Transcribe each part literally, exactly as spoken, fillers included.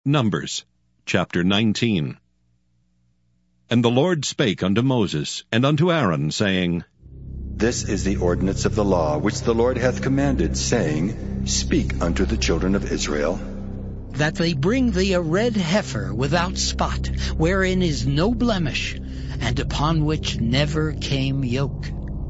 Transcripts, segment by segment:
Numbers chapter nineteen. And the Lord spake unto Moses and unto Aaron, saying, This is the ordinance of the law which the Lord hath commanded, saying, Speak unto the children of Israel, that they bring thee a red heifer without spot, wherein is no blemish, and upon which never came yoke.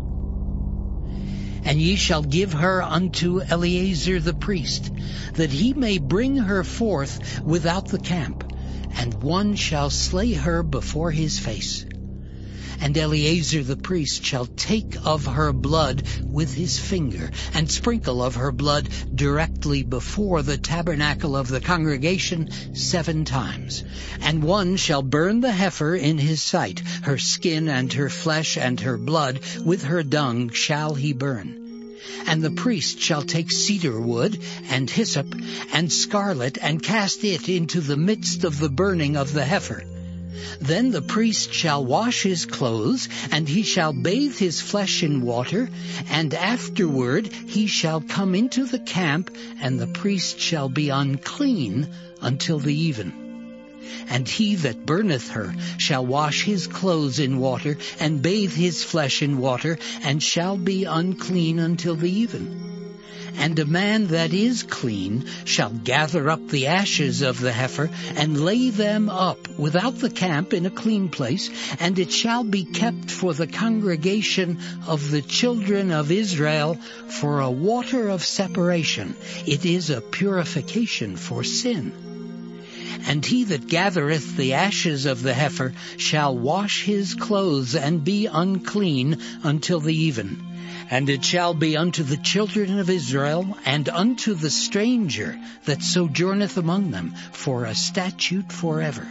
And ye shall give her unto Eleazar the priest, that he may bring her forth without the camp, and one shall slay her before his face. And Eleazar the priest shall take of her blood with his finger, and sprinkle of her blood directly before the tabernacle of the congregation seven times. And one shall burn the heifer in his sight, her skin and her flesh and her blood with her dung shall he burn. And the priest shall take cedar wood and hyssop and scarlet, and cast it into the midst of the burning of the heifer. Then the priest shall wash his clothes, and he shall bathe his flesh in water, and afterward he shall come into the camp, and the priest shall be unclean until the even. And he that burneth her shall wash his clothes in water, and bathe his flesh in water, and shall be unclean until the even. And a man that is clean shall gather up the ashes of the heifer, and lay them up without the camp in a clean place, and it shall be kept for the congregation of the children of Israel for a water of separation. It is a purification for sin. And he that gathereth the ashes of the heifer shall wash his clothes, and be unclean until the even. And it shall be unto the children of Israel, and unto the stranger that sojourneth among them, for a statute forever.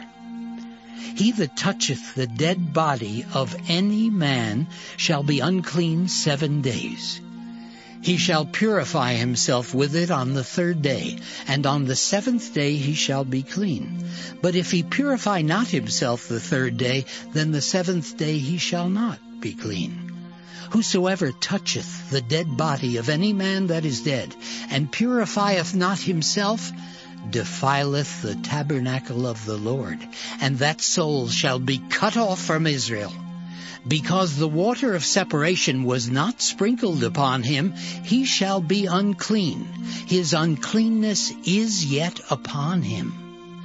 He that toucheth the dead body of any man shall be unclean seven days. He shall purify himself with it on the third day, and on the seventh day he shall be clean. But if he purify not himself the third day, then the seventh day he shall not be clean. Whosoever toucheth the dead body of any man that is dead, and purifieth not himself, defileth the tabernacle of the Lord, and that soul shall be cut off from Israel. Because the water of separation was not sprinkled upon him, he shall be unclean. His uncleanness is yet upon him.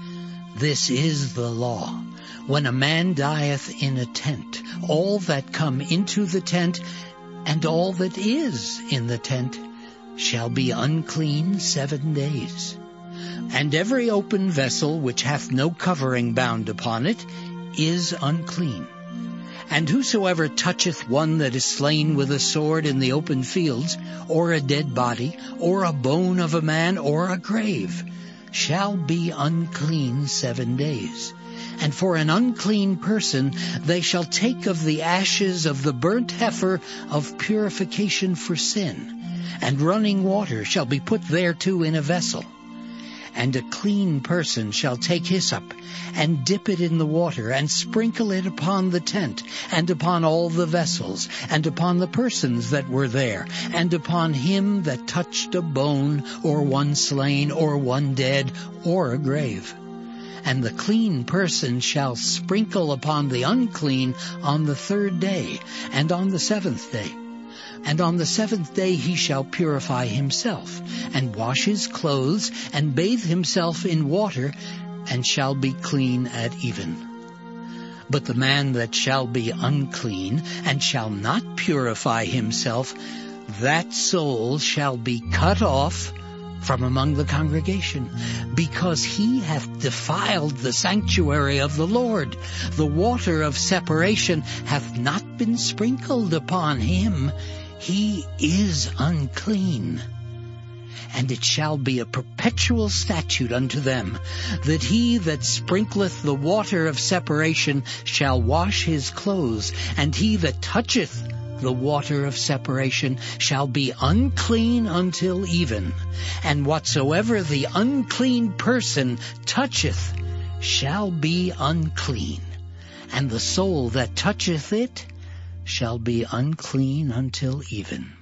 This is the law. When a man dieth in a tent, all that come into the tent, and all that is in the tent, shall be unclean seven days. And every open vessel which hath no covering bound upon it is unclean. And whosoever toucheth one that is slain with a sword in the open fields, or a dead body, or a bone of a man, or a grave, shall be unclean seven days. And for an unclean person they shall take of the ashes of the burnt heifer of purification for sin, and running water shall be put thereto in a vessel. And a clean person shall take hyssop, and dip it in the water, and sprinkle it upon the tent, and upon all the vessels, and upon the persons that were there, and upon him that touched a bone, or one slain, or one dead, or a grave. And the clean person shall sprinkle upon the unclean on the third day, and on the seventh day. And on the seventh day he shall purify himself, and wash his clothes, and bathe himself in water, and shall be clean at even. But the man that shall be unclean, and shall not purify himself, that soul shall be cut off from among the congregation, because he hath defiled the sanctuary of the Lord. The water of separation hath not been sprinkled upon him. He is unclean. And it shall be a perpetual statute unto them, that he that sprinkleth the water of separation shall wash his clothes, and he that toucheth the water of separation shall be unclean until even. And whatsoever the unclean person toucheth shall be unclean, and the soul that toucheth it shall be unclean until even.